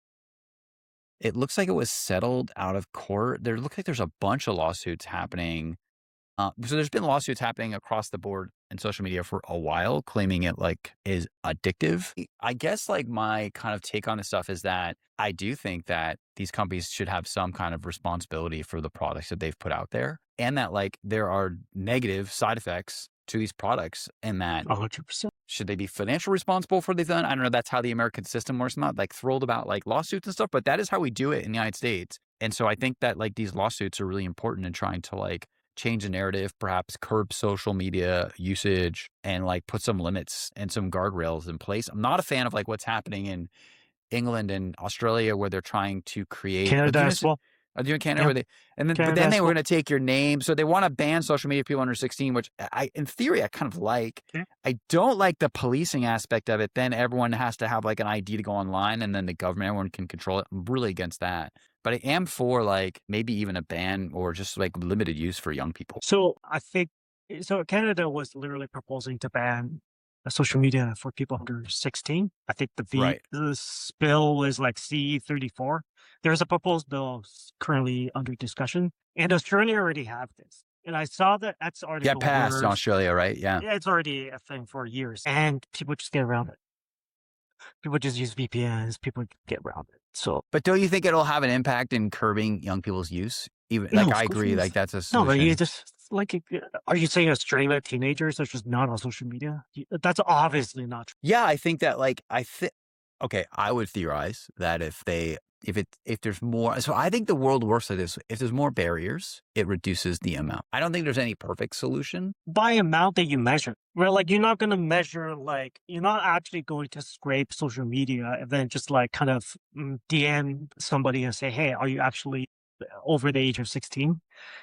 It looks like it was settled out of court. There looks like there's a bunch of lawsuits happening. Uh, so there's been lawsuits happening across the board in social media for a while, claiming it like is addictive. I guess like my kind of take on this stuff is that I do think that these companies should have some kind of responsibility for the products that they've put out there, and that like there are negative side effects to these products, and that
one hundred percent.
should they be financially responsible for what they've done? I don't know. That's how the American system works. I'm not like thrilled about like lawsuits and stuff, but that is how we do it in the United States. And so I think that like these lawsuits are really important in trying to like change the narrative, perhaps curb social media usage and like put some limits and some guardrails in place. I'm not a fan of like what's happening in England and Australia where they're trying to create.
Canada as well.
Are doing Canada
Yeah.
where they and then
Canada
but then
as
they were
well.
going to take your name, so they want to ban social media for people under sixteen, which I, in theory, I kind of like.
Okay.
I don't like the policing aspect of it. Then everyone has to have like an I D to go online, and then the government, everyone can control it. I'm really against that. But I am for like maybe even a ban or just like limited use for young people.
So I think so. Canada was literally proposing to ban uh, social media for people under sixteen. I think the v,
Right.
this bill is like C thirty-four. There's a proposed bill s- currently under discussion, and Australia already have this. And I saw that that's article.
Yeah, passed in
where-
Australia, right? Yeah.
Yeah, it's already a thing for years, and people just get around it. People just use V P Ns. People get around it. So
But don't you think it'll have an impact in curbing young people's use? Even
No,
like
of
I
course
agree,
not.
like that's a
no,
solution.
but you just like, are you saying Australia teenagers are just not on social media? You- That's obviously not true.
Yeah, I think that like I think okay, I would theorize that if they if it if there's more so I think the world works like this. If there's more barriers, it reduces the amount. I don't think there's any perfect solution.
By amount that you measure, well, like you're not going to measure, like you're not actually going to scrape social media and then just like kind of mm, D M somebody and say, hey, are you actually over the age of sixteen?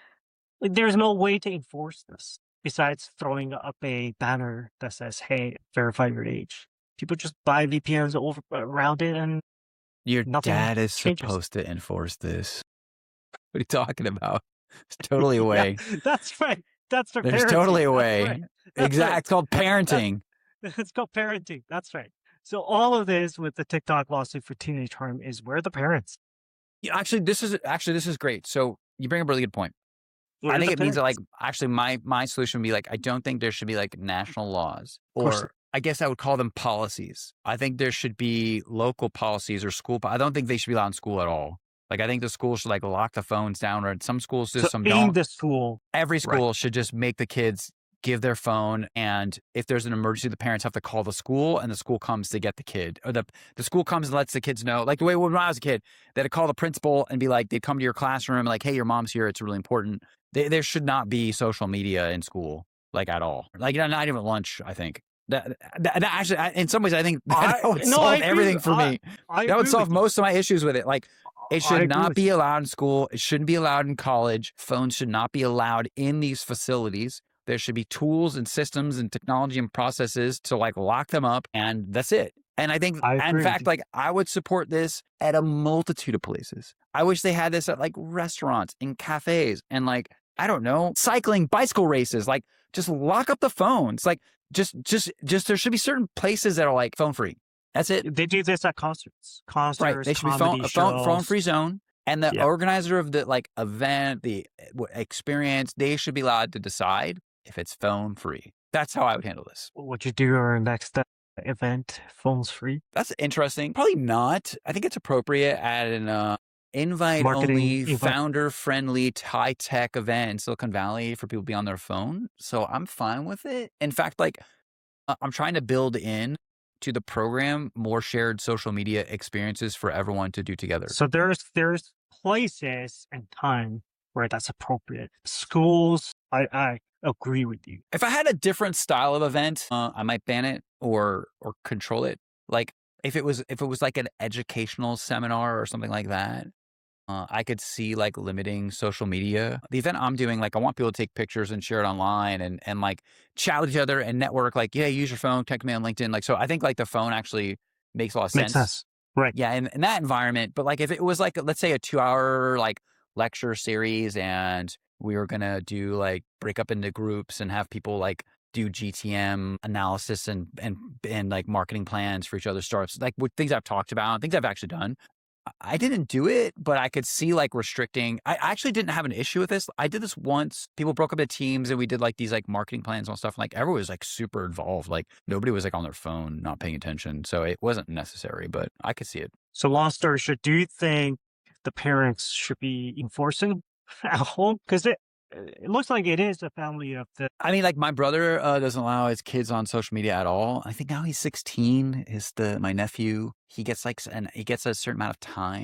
Like there's no way to enforce this besides throwing up a banner that says, hey, verify your age. People just buy V P Ns over around it, and
Your
Nothing
dad is
changes.
supposed to enforce this. What are you talking about? It's totally a way.
Yeah, that's right. That's their
There's
parenting.
totally a
That's
way.
right. That's
Exactly.
right.
It's called parenting.
It's called parenting. That's right. So all of this with the TikTok lawsuit for teenage harm is where the parents.
Yeah, actually, this is actually this is great. So you bring up a really good point.
Where
I think
the
it means that like
parents.
actually my my solution would be like I don't think there should be like national laws
course.
or I guess I would call them policies. I think there should be local policies or school. po- I don't think they should be allowed in school at all. Like I think the school should like lock the phones down, or some schools do,
So
some
in
don't.
the school,
Every school should just make the kids give their phone, and if there's an emergency, the parents have to call the school, and the school comes to get the kid, or the the school comes and lets the kids know. Like the way when I was a kid, they'd call the principal and be like, they'd come to your classroom and like, hey, your mom's here. It's really important. They, there should not be social media in school, like at all. Like not even at lunch. I think that, that, that actually, I, in some ways, I think that
I-
would
no,
solve
I agree
everything
with-
for
I-
me.
I
That would
agree
solve
with you.
most of my issues with it. Like it
I
should
agree
not
with
be
you.
allowed in school. It shouldn't be allowed in college. Phones should not be allowed in these facilities. There should be tools and systems and technology and processes to like lock them up, and that's it. And I think,
I
in
agree with
fact,
you.
like I would support this at a multitude of places. I wish they had this at like restaurants and cafes and like, I don't know, cycling, bicycle races. Like just lock up the phones. Like just, just, just there should be certain places that are like phone free. That's it.
They do this at concerts, concerts,
Right. They should be
comedy
phone, a phone,
shows.
phone free zone. And the
Yeah.
organizer of the like event, the uh, experience, they should be allowed to decide if it's phone free. That's how I would handle this.
Would you do our next uh, event phones free?
That's interesting. Probably not. I think it's appropriate at an uh, invite
Marketing
only,
invite-
founder friendly, high tech event in Silicon Valley for people to be on their phone. So I'm fine with it. In fact, like uh, I'm trying to build in to the program more shared social media experiences for everyone to do together.
So there's there's places and time where that's appropriate. Schools, I, I agree with you.
If I had a different style of event, uh, I might ban it or or control it. Like if it was if it was like an educational seminar or something like that, uh, I could see like limiting social media. The event I'm doing, like I want people to take pictures and share it online and and like chat with each other and network. Like yeah, use your phone, text me on LinkedIn. Like so, I think like the phone actually makes a lot of
Makes
sense.
sense. Right.
Yeah, in, in that environment. But like if it was like let's say a two hour like lecture series and we were gonna do like break up into groups and have people like do G T M analysis and and and like marketing plans for each other's startups, like with things I've talked about, things I've actually done. I didn't do it, but I could see like restricting. I actually didn't have an issue with this. I did this once. People broke up into teams and we did like these like marketing plans and stuff. Like everyone was like super involved. Like nobody was like on their phone, not paying attention. So it wasn't necessary, but I could see it.
So long story short, do you think the parents should be enforcing at home? Because it it looks like it is a family of the.
I mean, like my brother uh, doesn't allow his kids on social media at all. I think now he's sixteen. Is the my nephew? He gets like and he gets a certain amount of time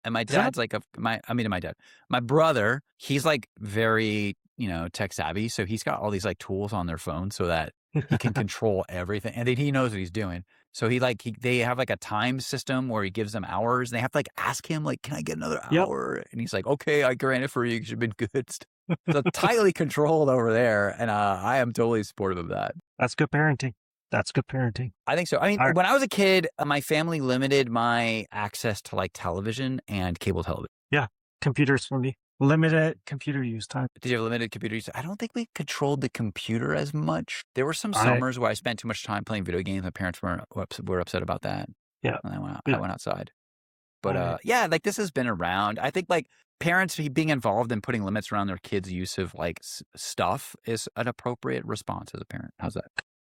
And my
Is that
dad's like, a, my, I mean, my dad, my brother, he's like very, you know, tech savvy. So he's got all these like tools on their phone so that he can control everything. And then he knows what he's doing. So he like, he, they have like a time system where he gives them hours. And they have to like ask him, like, can I get another
Yep.
hour? And he's like, okay, I grant it for you because you've been good. So tightly controlled over there. And uh, I am totally supportive of that.
That's good parenting. That's good parenting.
I think so. I mean,
All right.
when I was a kid, uh, my family limited my access to like television and cable television.
Computers for me. Limited computer use time.
Did you have limited computer use? I don't think we controlled the computer as much. There were some
I-
summers where I spent too much time playing video games. My parents were were ups- were upset about that.
Yeah.
And I went out,
Yeah.
I went outside. But
All
uh,
right.
yeah, like this has been around. I think like parents be- being involved in putting limits around their kids' use of like s- stuff is an appropriate response as a parent. How's that?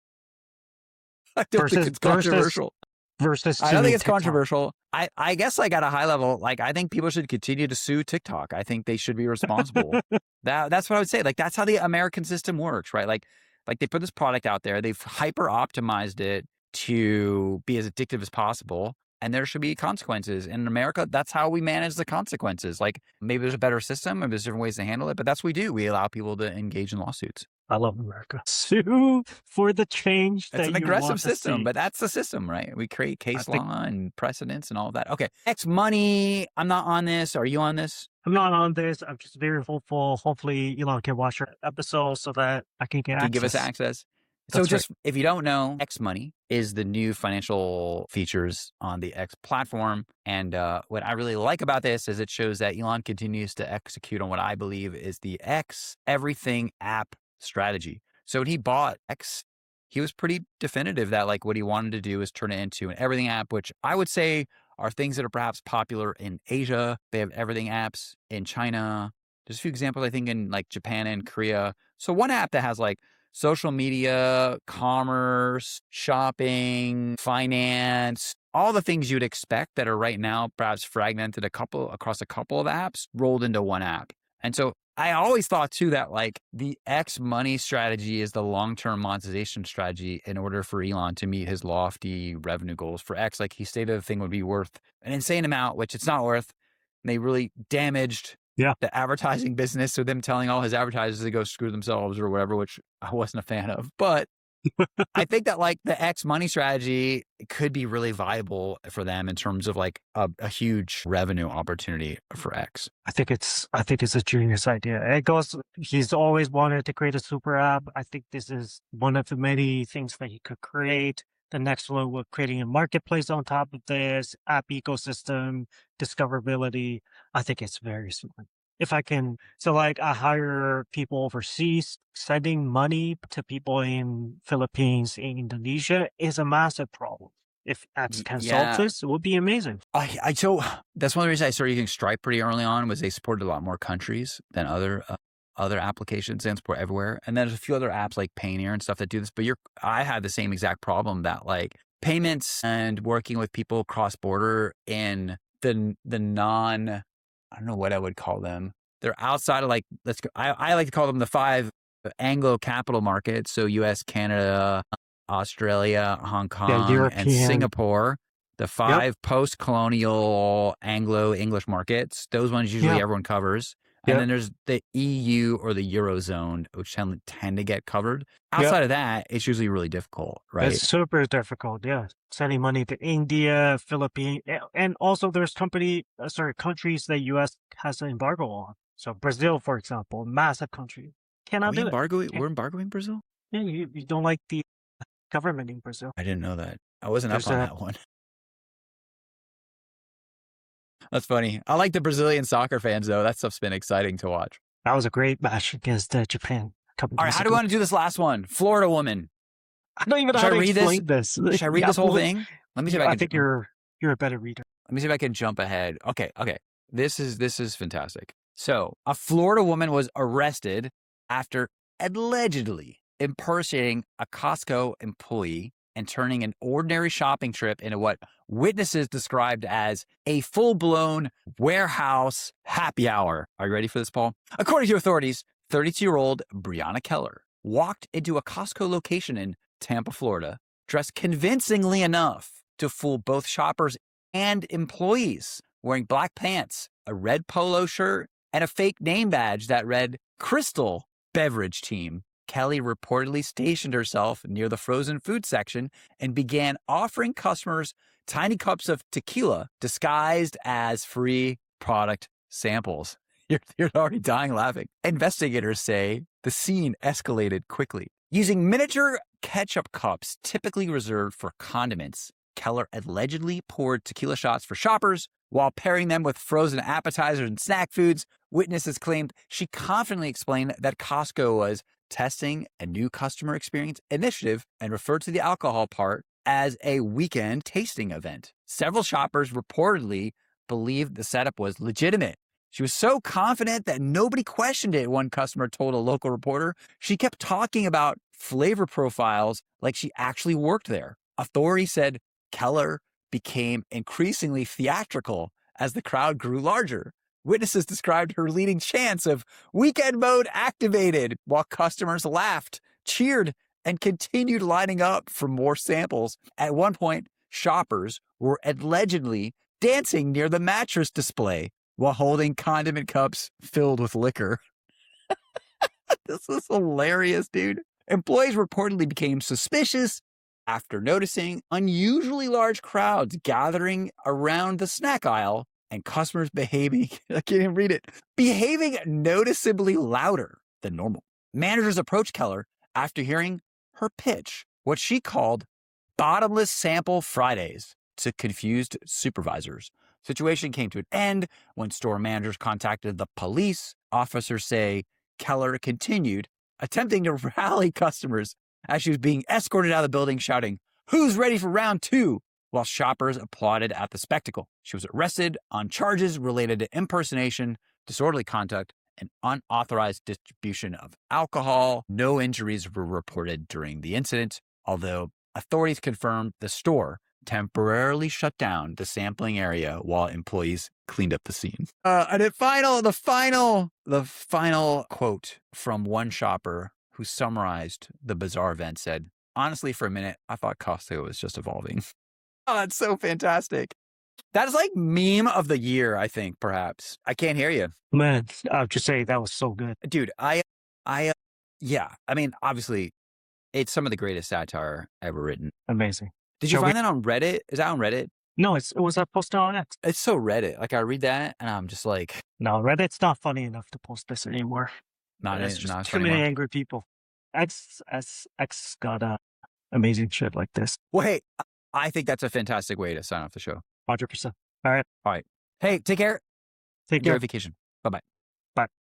I don't
Versus-
think it's
versus
controversial.
Versus
I don't think
to
it's
TikTok.
controversial. I, I guess like at a high level, like I think people should continue to sue TikTok. I think they should be responsible. that that's what I would say. Like that's how the American system works, right? Like like they put this product out there, they've hyper optimized it to be as addictive as possible, and there should be consequences. In America, that's how we manage the consequences. Like maybe there's a better system, maybe there's different ways to handle it, but that's what we do. We allow people to engage in lawsuits.
I love America. Sue for the change that
It's an
you
aggressive
want to
system,
see.
but that's the system, right? We create case
think-
law and precedents and all of that. Okay. X money. I'm not on this. Are you on this?
I'm not on this. I'm just very hopeful. Hopefully, Elon can watch our episode so that I can get
Can you
access.
give us access? So
That's right.
just if you don't know, X Money is the new financial features on the X platform. And uh, what I really like about this is it shows that Elon continues to execute on what I believe is the X everything app strategy. So when he bought X, he was pretty definitive that like what he wanted to do is turn it into an everything app, which I would say are things that are perhaps popular in Asia. They have everything apps in China. There's a few examples, I think, in like Japan and Korea. So one app that has like social media, commerce, shopping, finance, all the things you'd expect that are right now perhaps fragmented a couple across a couple of apps rolled into one app. And so I always thought too that like the X money strategy is the long-term monetization strategy in order for Elon to meet his lofty revenue goals for X. Like he stated the thing would be worth an insane amount, which it's not worth. And they really damaged
Yeah.
the advertising business. So them telling all his advertisers to go screw themselves or whatever, which I wasn't a fan of. But I think that like the X money strategy could be really viable for them in terms of like a, a huge revenue opportunity for X.
I think it's I think it's a genius idea. It goes he's always wanted to create a super app. I think this is one of the many things that he could create. The next one we're creating a marketplace on top of this, app ecosystem, discoverability. I think it's very smart. If I can, so like I hire people overseas, sending money to people in Philippines, in Indonesia is a massive problem. If apps
Y-
can
yeah.
solve this, it would be amazing.
I, I so that's one of the reasons I started using Stripe pretty early on was they supported a lot more countries than other uh, other applications and support everywhere. And then there's a few other apps like Payoneer and stuff that do this. But you're I had the same exact problem that like payments and working with people cross border in the the non I don't know what I would call them. They're outside of like let's go. I, I like to call them the five Anglo capital markets. So U S, Canada, Australia, Hong Kong, and
European.
Singapore. The five post-colonial Anglo-English markets. Those ones usually
Yep.
everyone covers. And
Yep.
then there's the E U or the Eurozone, which tend, tend to get covered. Outside of that, it's usually really difficult, right?
It's super difficult, yeah. Sending money to India, Philippines, a- and also there's company, uh, sorry, countries that U S has an embargo on. So Brazil, for example, massive country,
Are
cannot
we
do it.
embargo,
Can't-
we're embargoing Brazil?
Yeah, you, you don't like the government in Brazil.
I didn't know that. I wasn't
There's
up on
a-
that one. That's funny. I like the Brazilian soccer fans, though. That stuff's been exciting to watch.
That was a great match against uh, Japan a couple
All right,
days
how do we
ago.
want to do this last one? Florida woman.
I don't even know
Should
how
I
to
read this?
explain this.
Should I read
Yeah,
this whole
well,
thing? Let me see if I
I
can.
think you're you're a better reader.
Let me see if I can jump ahead. Okay, okay. This is this is fantastic. So, a Florida woman was arrested after allegedly impersonating a Costco employee and turning an ordinary shopping trip into what witnesses described as a full-blown warehouse happy hour. Are you ready for this, Paul? According to authorities, thirty-two-year-old Brianna Keller walked into a Costco location in Tampa, Florida, dressed convincingly enough to fool both shoppers and employees. wearing black pants, a red polo shirt, and a fake name badge that read Crystal Beverage Team. Kelly reportedly stationed herself near the frozen food section and began offering customers tiny cups of tequila disguised as free product samples. You're, you're already dying laughing. Investigators say the scene escalated quickly. Using miniature ketchup cups typically reserved for condiments, Keller allegedly poured tequila shots for shoppers while pairing them with frozen appetizers and snack foods. Witnesses claimed she confidently explained that Costco was testing a new customer experience initiative and referred to the alcohol part as a weekend tasting event. Several shoppers reportedly believed the setup was legitimate. She was so confident that nobody questioned it, one customer told a local reporter. She kept talking about flavor profiles like she actually worked there. Authorities said Keller became increasingly theatrical as the crowd grew larger. Witnesses described her leading chants of weekend mode activated while customers laughed, cheered, and continued lining up for more samples. At one point, shoppers were allegedly dancing near the mattress display while holding condiment cups filled with liquor. This is hilarious, dude. Employees reportedly became suspicious after noticing unusually large crowds gathering around the snack aisle and customers behaving, I can't even read it, behaving noticeably louder than normal. Managers approached Keller after hearing her pitch, what she called bottomless sample Fridays, to confused supervisors. Situation came to an end when store managers contacted the police. Officers say Keller continued attempting to rally customers as she was being escorted out of the building, shouting, "Who's ready for round two?" while shoppers applauded at the spectacle. She was arrested on charges related to impersonation, disorderly conduct, and unauthorized distribution of alcohol. No injuries were reported during the incident, although authorities confirmed the store temporarily shut down the sampling area while employees cleaned up the scene. Uh, and the final, the final, the final quote from one shopper who summarized the bizarre event said, "Honestly, for a minute, I thought Costco was just evolving." Oh, that's so fantastic. That is like meme of the year, I think, perhaps. I can't hear you.
Man, I'll just say that was so good.
Dude, I, I, uh, yeah, I mean, obviously, it's some of the greatest satire ever written.
Amazing.
Did you
Shall
find
we-
that on Reddit? Is that on Reddit?
No, it's, it was a posted on X.
It's so Reddit. Like, I read that, and I'm just like,
No, Reddit's not funny enough to post this anymore.
not,
There's
it's
just
not
too
funny
many
anymore.
angry people. X, X, X got uh, amazing shit like this.
Well, hey, I think that's a fantastic way to sign off the show.
one hundred percent. All right.
All right. Hey, take care.
Take
Enjoy
care.
vacation. Bye-bye.
Bye.